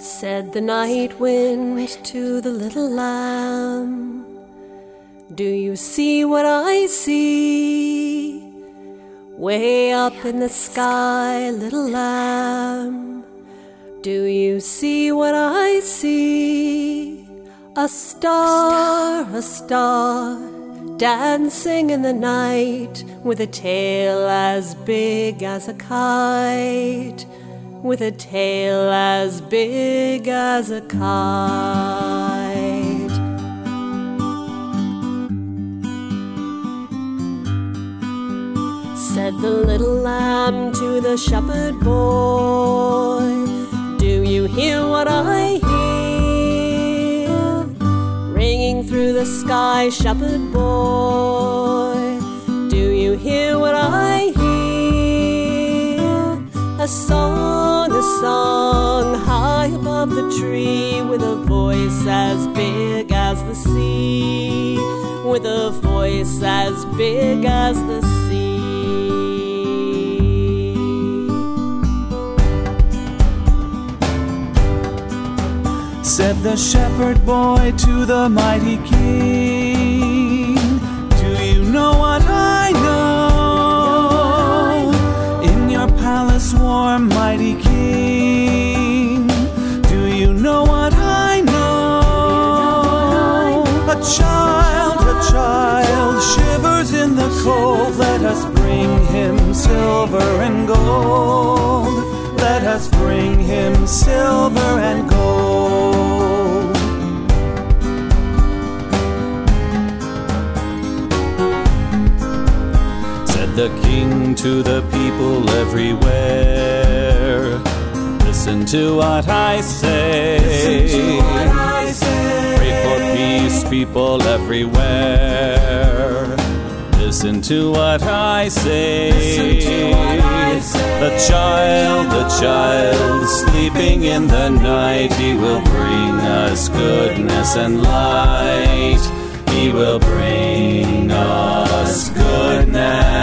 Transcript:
Said the night wind to the little lamb, do you see what I see? Way up in the sky, little lamb, do you see what I see? A star, dancing in the night, with a tail as big as a kite, with a tail as big as a kite. Said the little lamb to the shepherd boy, do you hear what I hear? Ringing through the sky, shepherd boy, do you hear what I hear? A song, high above the tree, with a voice as big as the sea, with a voice as big as the sea. Said the shepherd boy to the mighty king, do you know what I know? In your palace warm, mighty king, do you know what I know? A child shivers in the cold. Let us bring him silver and gold. Let us bring him silver and gold. Said the king to the people everywhere, listen to what I say. Listen to what I say. Pray for peace, people everywhere. Listen to what I say. Listen to what I say. The child sleeping in the night, he will bring us goodness and light. He will bring us goodness